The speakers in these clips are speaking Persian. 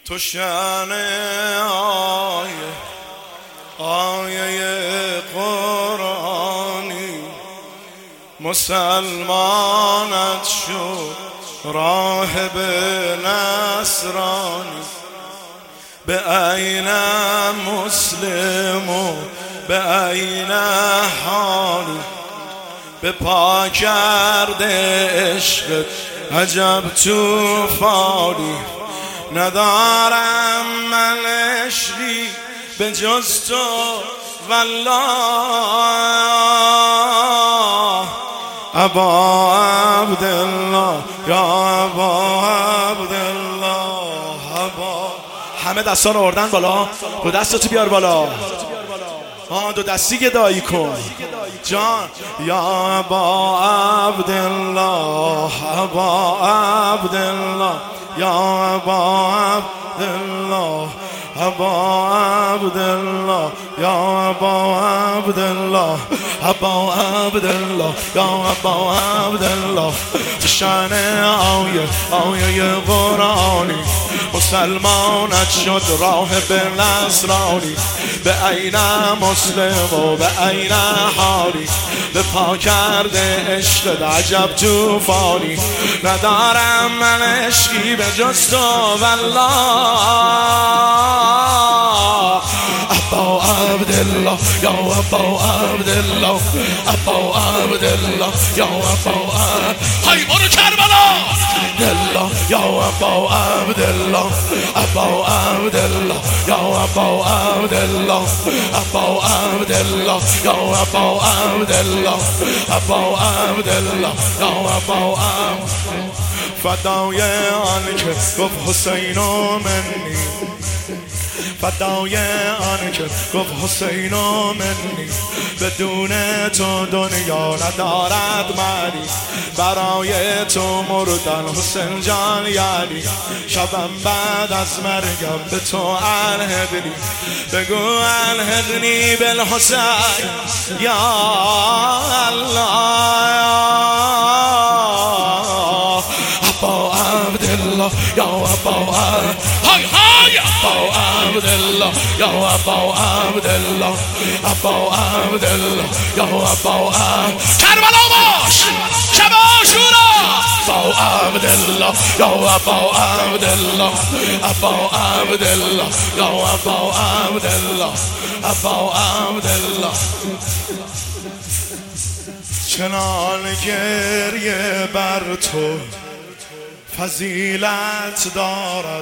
تو شأن آیه قرآنی مسلمانت شد راهب نصرانی. به عین مسلم و به عین حالی به پا کرده عشقت عجب توفانی. ندارم من عشقی به جز تو والله. ابا عبدالله یا ابا عبدالله ابا. همه دستا رو آوردن بالا. دو دستتو بیار بالا. دو دستی گدایی کن جان. یا ابا عبدالله ابا عبدالله یا ابا عبدالله ابا عبدالله یا ابا عبدالله ابا عبدالله یا ابا عبدالله. شأن آیه قرآنی مسلمانت شد راهب نصرانی. به عین مسلم و به عین حالی به پا کرده عشق عجب توفانی. ندارم من عشقی به جز تو والله. ابا عبدالله یا ابا عبدالله ابا عبدالله یا ابا های برو کربلا دلا یا ابا عبدالله ابا عبدالله یا ابا عبدالله ابا عبدالله یا ابا عبدالله ابا عبدالله یا ابا عبدالله. فدای آن که گفت حسین و منی فدای آن که گفت حسین و منی. بدون تو دنیا ندارد معنی. برای تو مردن حسین جان یعنی. شبم بعد از مرگم به تو الحقنی. بگو الحقنی بالحسین یا الله. ابا عبدالله یا ابا ابا عبدالله یا ابا عبدالله ابا عبدالله یا ابا کربلا باش شب عاشورا. ابا عبدالله یا ابا عبدالله ابا عبدالله یا ابا عبدالله ابا عبدالله. چنان گریه بر تو فضیلت دارد.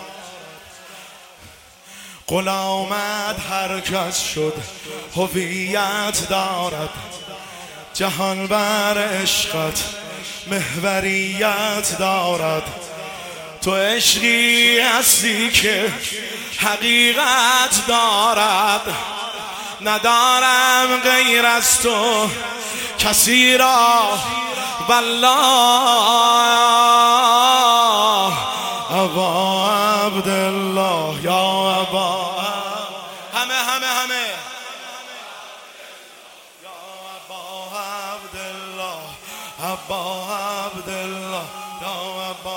غلامت هر کس شد هویت دارد. جهان بر عشقت محوریت دارد. تو عشقی هستی که حقیقت دارد. ندارم غیر از تو کسی را والله. ابا عبدالله یا ابا همه یا ابا عبدالله ابا عبدالله یا ابا.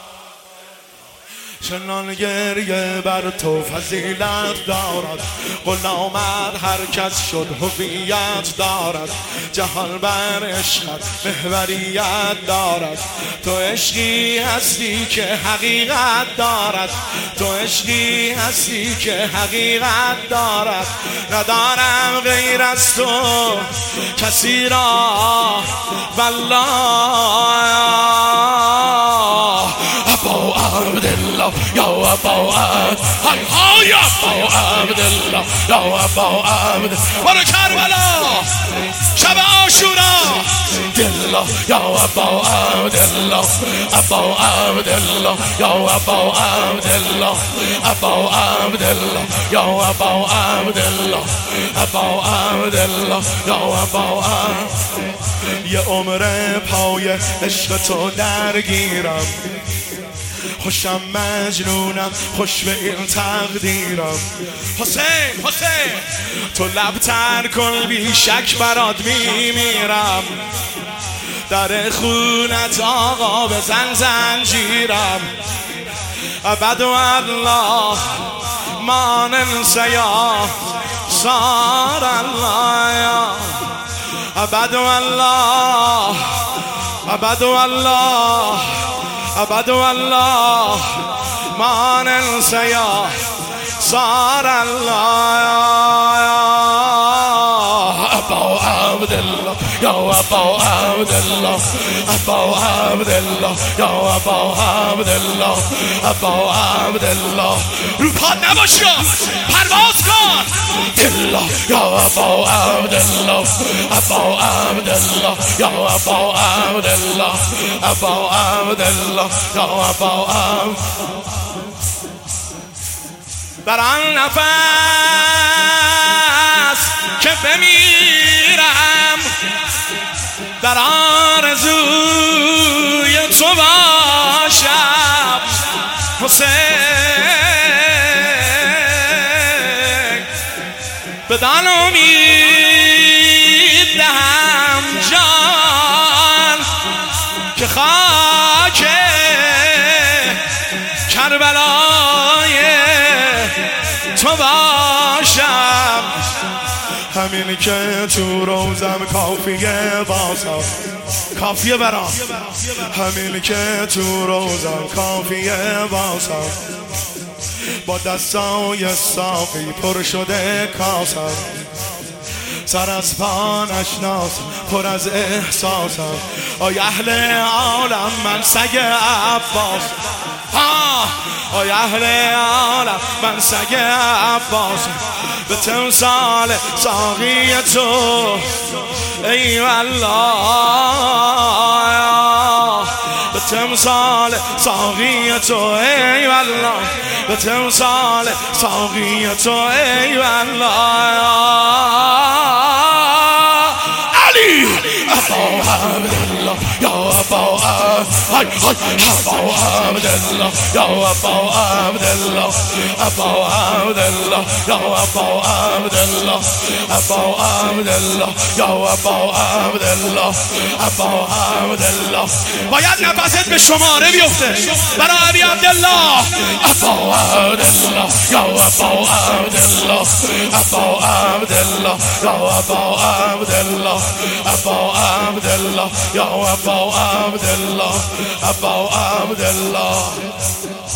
چنان گریه بر تو فضیلت دارد. غلامت هر کس شد هویت دارد. جهان بر عشقت محوریت دارد. تو عشقی هستی که حقیقت دارد. تو عشقی هستی که حقیقت دارد. ندارم غیر از تو کسی را والله. ابا عبدالله یا ابا های ابا عبدالله یا ابا عبدالله. برو کربلا شب عاشورا دلا یا ابا عبدالله ابا عبدالله یا ابا عبدالله ابا عبدالله یا ابا عبدالله ابا عبدالله یا ابا. یه عمر پای عشق تو درگیرم. خوشم مجنونم خوش به این تقدیرم. حسین تو لب تر کن بی شک برات میمیرم. در خونت آقا بزن زنجیرم. أبد والله ما ننسى يا صار الله يا أبد والله أبد والله أبد والله ما ننسى يا صار الله يا أبو عبد الله يا أبو عبد الله أبو عبد الله يا أبو عبد الله أبو عبد الله رو پاد نباش پرواز کن الله يا أبو عبد الله أبو عبد الله يا أبو عبد الله أبو عبد الله يا أبو عبد بر آن نفس که بمیرم در آرزوی تو باشم حسین بدان امید دهم جان که خاک کربلای تو باشم همین که تو روزم کافیه بازم کافیه برام همین که تو روزم کافیه بازم با دستای صافی پر شده کاسم سر از پا نشناس پر از احساسم آی اهل عالم من سگ عباس آی اهل عالم من سگ عباس به تمثال ساقی تو ای والله به تمثال ساقی تو ای والله به تمثال ساقی تو ای والله علی أبو عبد الله يا أبو عبد الله يا أبو عبد الله أبو عبد الله يا أبو عبد الله أبو عبد الله يا أبو عبد الله أبو عبد الله باید نفست به شماره بیفته برای ابی عبدالله أبو عبد الله يا أبو عبد الله أبو عبد الله يا أبو عبد الله أبو عبد الله يا أبو عبد الله أبو عبد الله